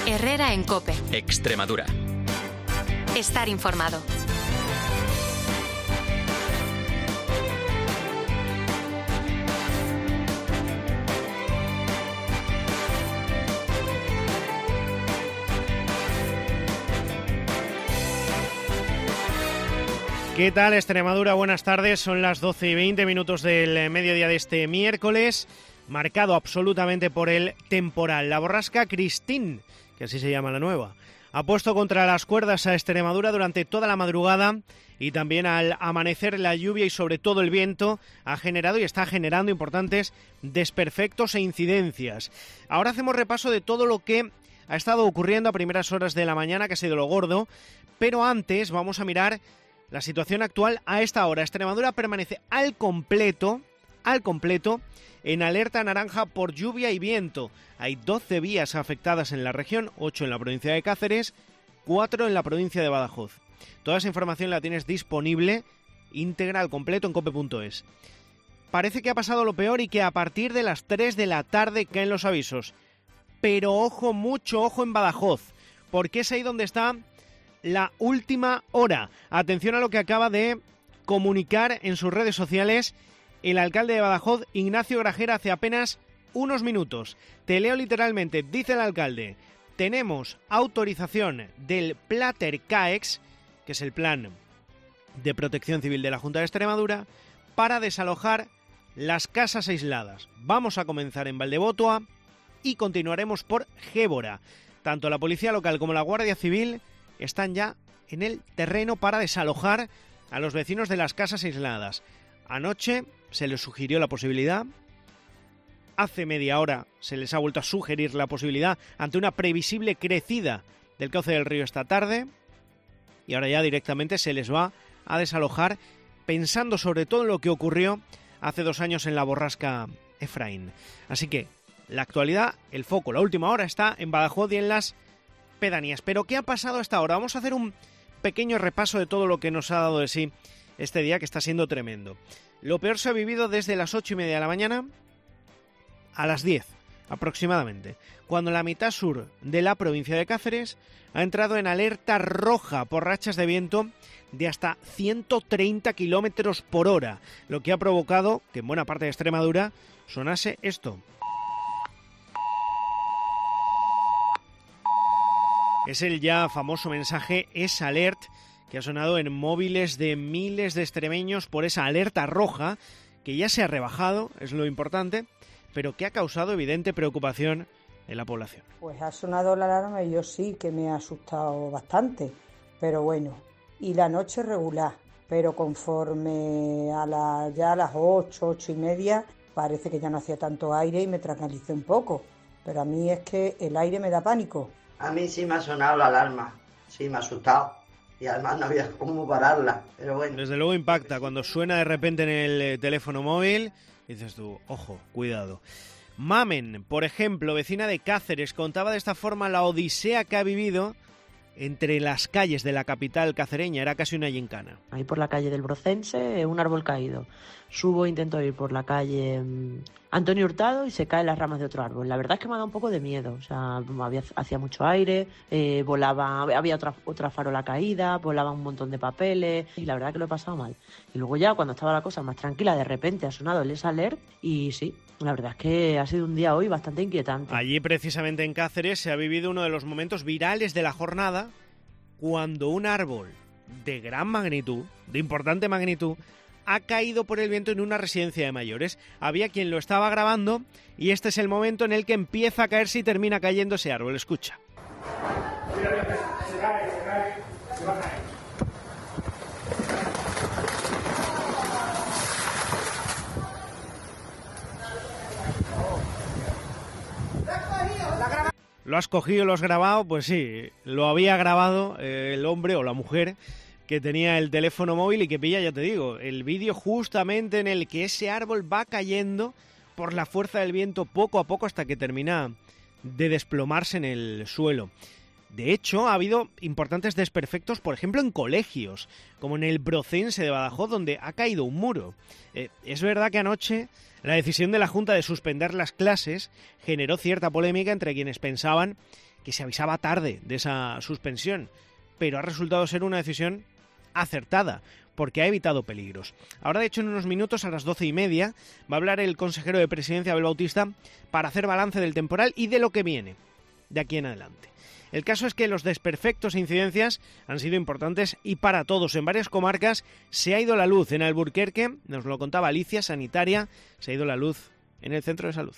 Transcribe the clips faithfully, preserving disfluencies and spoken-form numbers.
Herrera en COPE. Extremadura. Estar informado. ¿Qué tal, Extremadura? Buenas tardes. Son las doce y veinte minutos del mediodía de este miércoles, marcado absolutamente por el temporal. La borrasca Cristín, que así se llama la nueva, ha puesto contra las cuerdas a Extremadura durante toda la madrugada y también al amanecer. La lluvia y sobre todo el viento ha generado y está generando importantes desperfectos e incidencias. Ahora hacemos repaso de todo lo que ha estado ocurriendo a primeras horas de la mañana, que ha sido lo gordo, pero antes vamos a mirar la situación actual a esta hora. Extremadura permanece al completo, al completo, en alerta naranja por lluvia y viento. Hay doce vías afectadas en la región, ocho en la provincia de Cáceres, cuatro en la provincia de Badajoz. Toda esa información la tienes disponible, íntegra, al completo, en cope punto es. Parece que ha pasado lo peor y que a partir de las tres de la tarde caen los avisos. Pero ojo, mucho ojo en Badajoz, porque es ahí donde está la última hora. Atención a lo que acaba de comunicar en sus redes sociales el alcalde de Badajoz, Ignacio Grajera, hace apenas unos minutos. Te leo literalmente, dice el alcalde: tenemos autorización del Plater-CAEX, que es el plan de protección civil de la Junta de Extremadura, para desalojar las casas aisladas. Vamos a comenzar en Valdebotoa y continuaremos por Gébora. Tanto la policía local como la Guardia Civil están ya en el terreno para desalojar a los vecinos de las casas aisladas. Anoche se les sugirió la posibilidad, hace media hora se les ha vuelto a sugerir la posibilidad ante una previsible crecida del cauce del río esta tarde, y ahora ya directamente se les va a desalojar, pensando sobre todo en lo que ocurrió hace dos años en la borrasca Efraín. Así que la actualidad, el foco, la última hora está en Badajoz y en las pedanías. Pero ¿qué ha pasado hasta ahora? Vamos a hacer un pequeño repaso de todo lo que nos ha dado de sí este día, que está siendo tremendo. Lo peor se ha vivido desde las ocho y media de la mañana a las diez aproximadamente, cuando la mitad sur de la provincia de Cáceres ha entrado en alerta roja por rachas de viento de hasta ciento treinta kilómetros por hora, lo que ha provocado que en buena parte de Extremadura sonase esto. Es el ya famoso mensaje S Alert, que ha sonado en móviles de miles de extremeños por esa alerta roja, que ya se ha rebajado, es lo importante, pero que ha causado evidente preocupación en la población. Pues ha sonado la alarma y yo sí que me ha asustado bastante, pero bueno, y la noche regular, pero conforme a la, ya a las ocho, ocho y media, parece que ya no hacía tanto aire y me tranquilicé un poco, pero a mí es que el aire me da pánico. A mí sí me ha sonado la alarma, sí me ha asustado y además no había cómo pararla, pero bueno. Desde luego impacta cuando suena de repente en el eh, teléfono móvil, dices tú, ojo, cuidado. Mamen, por ejemplo, vecina de Cáceres, contaba de esta forma la odisea que ha vivido entre las calles de la capital cacereña. Era casi una gincana. Ahí por la calle del Brocense, un árbol caído. Subo, intento ir por la calle mmm, Antonio Hurtado y se caen las ramas de otro árbol. La verdad es que me ha dado un poco de miedo. O sea, había, hacía mucho aire, eh, volaba, había otra, otra farola caída, volaba un montón de papeles y la verdad que lo he pasado mal. Y luego ya, cuando estaba la cosa más tranquila, de repente ha sonado el S Alert y sí, la verdad es que ha sido un día hoy bastante inquietante. Allí, precisamente en Cáceres, se ha vivido uno de los momentos virales de la jornada, cuando un árbol de gran magnitud, de importante magnitud, ha caído por el viento en una residencia de mayores. Había quien lo estaba grabando y este es el momento en el que empieza a caerse y termina cayendo ese árbol. Escucha. Se cae, se cae, se va a caer. ¿Lo has cogido, lo has grabado? Pues sí, lo había grabado eh, el hombre o la mujer que tenía el teléfono móvil y que pilla, ya te digo, el vídeo justamente en el que ese árbol va cayendo por la fuerza del viento poco a poco hasta que termina de desplomarse en el suelo. De hecho, ha habido importantes desperfectos, por ejemplo, en colegios, como en el Brocense de Badajoz, donde ha caído un muro. Eh, es verdad que anoche la decisión de la Junta de suspender las clases generó cierta polémica entre quienes pensaban que se avisaba tarde de esa suspensión, pero ha resultado ser una decisión acertada, porque ha evitado peligros. Ahora, de hecho, en unos minutos, a las doce y media, va a hablar el consejero de Presidencia, Abel Bautista, para hacer balance del temporal y de lo que viene de aquí en adelante. El caso es que los desperfectos e incidencias han sido importantes y para todos. En varias comarcas se ha ido la luz. En Alburquerque, nos lo contaba Alicia, sanitaria, se ha ido la luz en el centro de salud.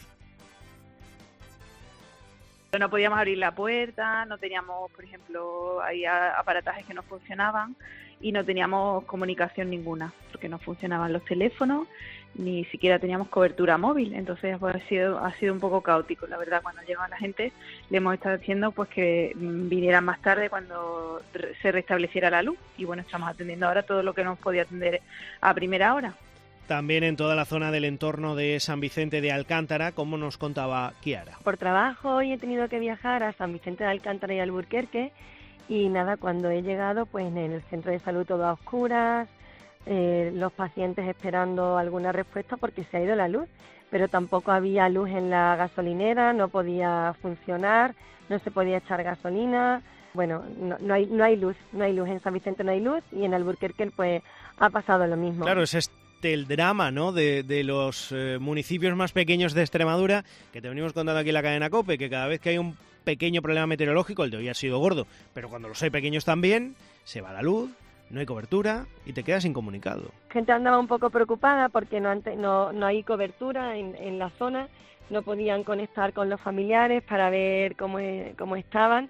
No podíamos abrir la puerta, no teníamos, por ejemplo, hay aparatajes que no funcionaban y no teníamos comunicación ninguna, porque no funcionaban los teléfonos, ni siquiera teníamos cobertura móvil. Entonces pues, ha sido ha sido un poco caótico, la verdad. Cuando llega la gente le hemos estado diciendo pues que vinieran más tarde cuando se restableciera la luz, y bueno, estamos atendiendo ahora todo lo que nos podía atender a primera hora. También en toda la zona del entorno de San Vicente de Alcántara, como nos contaba Kiara. Por trabajo hoy he tenido que viajar a San Vicente de Alcántara y Alburquerque, y nada, cuando he llegado, pues en el centro de salud todo a oscuras, eh, los pacientes esperando alguna respuesta porque se ha ido la luz, pero tampoco había luz en la gasolinera, no podía funcionar, no se podía echar gasolina. Bueno, no, no hay no hay luz, no hay luz en San Vicente, no hay luz, y en Alburquerque pues ha pasado lo mismo. Claro, es el drama, ¿no?, de, de los eh, municipios más pequeños de Extremadura, que te venimos contando aquí en la cadena COPE, que cada vez que hay un pequeño problema meteorológico, el de hoy ha sido gordo, pero cuando los hay pequeños también, se va la luz, no hay cobertura y te quedas incomunicado. La gente andaba un poco preocupada porque no, no, no hay cobertura en, en la zona, no podían conectar con los familiares para ver cómo, cómo estaban,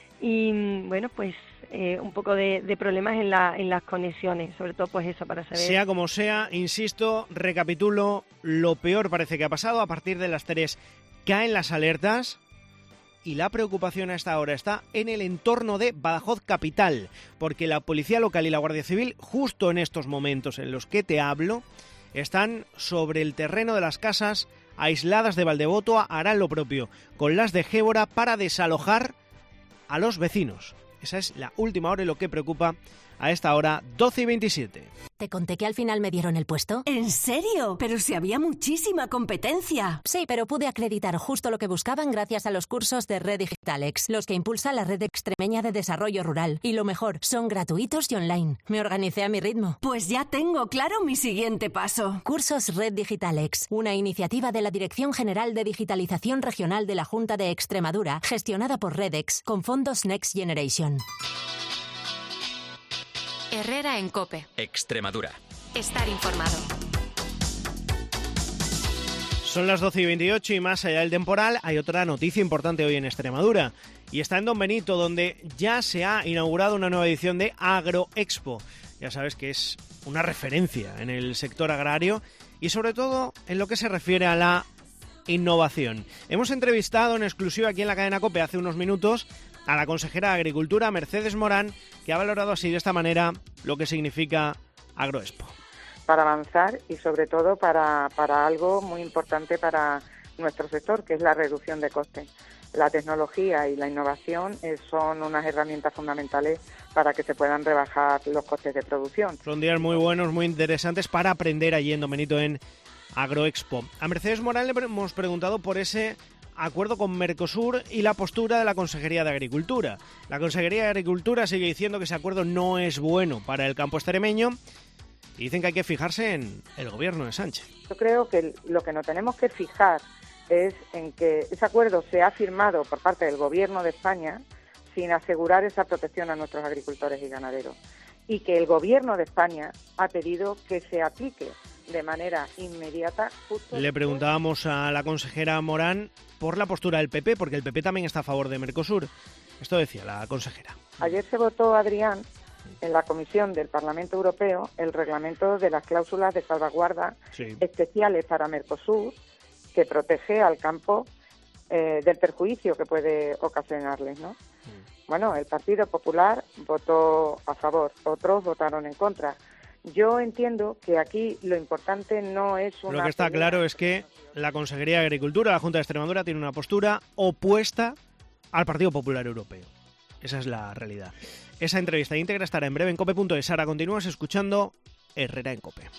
y bueno, pues eh, un poco de, de problemas en, la, en las conexiones, sobre todo pues eso, para saber... Sea como sea, insisto, recapitulo, lo peor parece que ha pasado. A partir de las tres caen las alertas y la preocupación a esta hora está en el entorno de Badajoz capital, porque la Policía Local y la Guardia Civil, justo en estos momentos en los que te hablo, están sobre el terreno de las casas aisladas de Valdevoto, harán lo propio con las de Gébora para desalojar a los vecinos. Esa es la última hora y lo que preocupa a esta hora, doce y veintisiete. ¿Te conté que al final me dieron el puesto? ¿En serio? Pero si había muchísima competencia. Sí, pero pude acreditar justo lo que buscaban gracias a los cursos de Red Digitalex, los que impulsa la Red Extremeña de Desarrollo Rural. Y lo mejor, son gratuitos y online. Me organicé a mi ritmo. Pues ya tengo claro mi siguiente paso. Cursos Red Digitalex, una iniciativa de la Dirección General de Digitalización Regional de la Junta de Extremadura, gestionada por Redex, con fondos Next Generation. Herrera en COPE. Extremadura. Estar informado. Son las doce y veintiocho y más allá del temporal hay otra noticia importante hoy en Extremadura. Y está en Don Benito, donde ya se ha inaugurado una nueva edición de Agroexpo. Ya sabes que es una referencia en el sector agrario y sobre todo en lo que se refiere a la innovación. Hemos entrevistado en exclusiva aquí en la cadena COPE hace unos minutos a la consejera de Agricultura, Mercedes Morán, que ha valorado así de esta manera lo que significa Agroexpo. Para avanzar y sobre todo para, para algo muy importante para nuestro sector, que es la reducción de costes. La tecnología y la innovación eh, son unas herramientas fundamentales para que se puedan rebajar los costes de producción. Son días muy buenos, muy interesantes para aprender allí en Don Benito en Agroexpo. A Mercedes Morán le hemos preguntado por ese acuerdo con Mercosur y la postura de la Consejería de Agricultura. La Consejería de Agricultura sigue diciendo que ese acuerdo no es bueno para el campo extremeño y dicen que hay que fijarse en el gobierno de Sánchez. Yo creo que lo que nos tenemos que fijar es en que ese acuerdo se ha firmado por parte del gobierno de España sin asegurar esa protección a nuestros agricultores y ganaderos, y que el gobierno de España ha pedido que se aplique de manera inmediata. Justo Le preguntábamos a la consejera Morán por la postura del P P, porque el P P también está a favor de Mercosur. Esto decía la consejera. Ayer se votó, Adrián, en la Comisión del Parlamento Europeo, el reglamento de las cláusulas de salvaguarda sí. especiales para Mercosur, que protege al campo eh, del perjuicio que puede ocasionarles, ¿no? Mm. Bueno, el Partido Popular votó a favor, otros votaron en contra. Yo entiendo que aquí lo importante no es una... Lo que está claro es que la Consejería de Agricultura, la Junta de Extremadura, tiene una postura opuesta al Partido Popular Europeo. Esa es la realidad. Esa entrevista íntegra estará en breve en cope punto es. Ahora continúas escuchando Herrera en COPE.